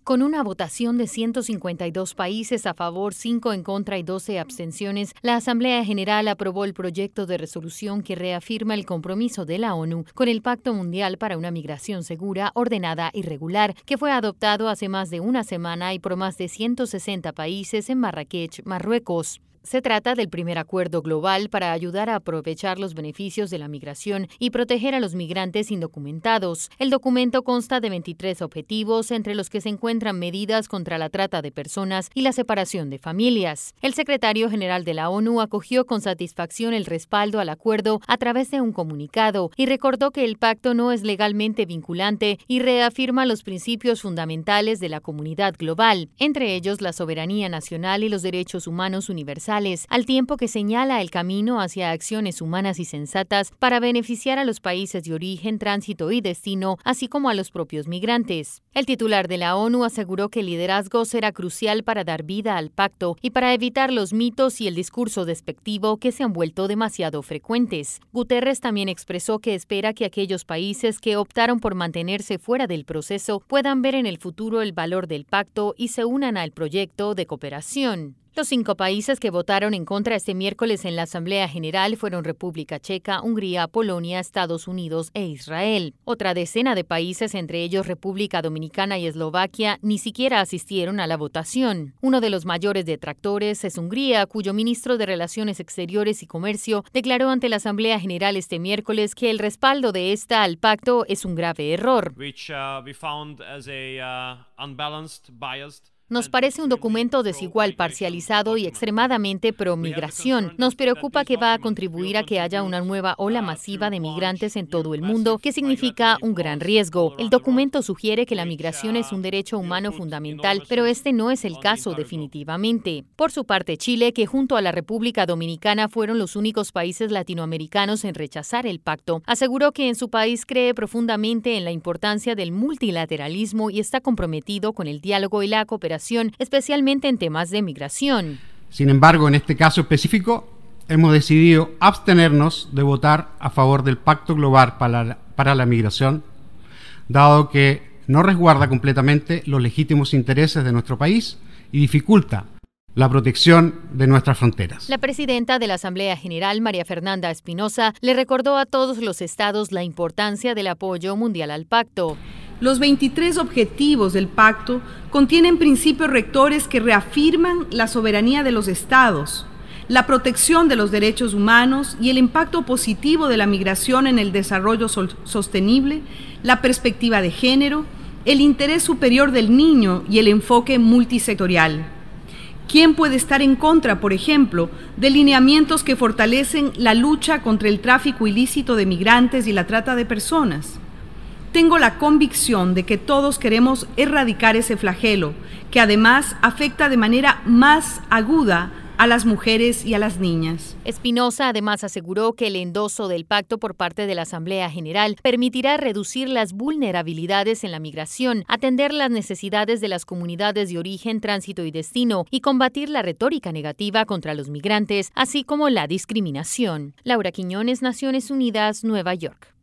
Con una votación de 152 países a favor, 5 en contra y 12 abstenciones, la Asamblea General aprobó el proyecto de resolución que reafirma el compromiso de la ONU con el Pacto Mundial para una Migración Segura, Ordenada y Regular, que fue adoptado hace más de una semana y por más de 160 países en Marrakech, Marruecos. Se trata del primer acuerdo global para ayudar a aprovechar los beneficios de la migración y proteger a los migrantes indocumentados. El documento consta de 23 objetivos, entre los que se encuentran medidas contra la trata de personas y la separación de familias. El secretario general de la ONU acogió con satisfacción el respaldo al acuerdo a través de un comunicado y recordó que el pacto no es legalmente vinculante y reafirma los principios fundamentales de la comunidad global, entre ellos la soberanía nacional y los derechos humanos universales, al tiempo que señala el camino hacia acciones humanas y sensatas para beneficiar a los países de origen, tránsito y destino, así como a los propios migrantes. El titular de la ONU aseguró que el liderazgo será crucial para dar vida al pacto y para evitar los mitos y el discurso despectivo que se han vuelto demasiado frecuentes. Guterres también expresó que espera que aquellos países que optaron por mantenerse fuera del proceso puedan ver en el futuro el valor del pacto y se unan al proyecto de cooperación. Los 5 países que votaron en contra este miércoles en la Asamblea General fueron República Checa, Hungría, Polonia, Estados Unidos e Israel. Otra decena de países, entre ellos República Dominicana y Eslovaquia, ni siquiera asistieron a la votación. Uno de los mayores detractores es Hungría, cuyo ministro de Relaciones Exteriores y Comercio declaró ante la Asamblea General este miércoles que el respaldo de esta al pacto es un grave error. Nos parece un documento desigual, parcializado y extremadamente pro-migración. Nos preocupa que va a contribuir a que haya una nueva ola masiva de migrantes en todo el mundo, que significa un gran riesgo. El documento sugiere que la migración es un derecho humano fundamental, pero este no es el caso definitivamente. Por su parte, Chile, que junto a la República Dominicana fueron los únicos países latinoamericanos en rechazar el pacto, aseguró que en su país cree profundamente en la importancia del multilateralismo y está comprometido con el diálogo y la cooperación, especialmente en temas de migración. Sin embargo, en este caso específico, hemos decidido abstenernos de votar a favor del Pacto Global para la Migración, dado que no resguarda completamente los legítimos intereses de nuestro país y dificulta la protección de nuestras fronteras. La presidenta de la Asamblea General, María Fernanda Espinosa, le recordó a todos los estados la importancia del apoyo mundial al pacto. Los 23 objetivos del pacto contienen principios rectores que reafirman la soberanía de los estados, la protección de los derechos humanos y el impacto positivo de la migración en el desarrollo sostenible, la perspectiva de género, el interés superior del niño y el enfoque multisectorial. ¿Quién puede estar en contra, por ejemplo, de lineamientos que fortalecen la lucha contra el tráfico ilícito de migrantes y la trata de personas? Tengo la convicción de que todos queremos erradicar ese flagelo, que además afecta de manera más aguda a las mujeres y a las niñas. Espinosa además aseguró que el endoso del pacto por parte de la Asamblea General permitirá reducir las vulnerabilidades en la migración, atender las necesidades de las comunidades de origen, tránsito y destino y combatir la retórica negativa contra los migrantes, así como la discriminación. Laura Quiñones, Naciones Unidas, Nueva York.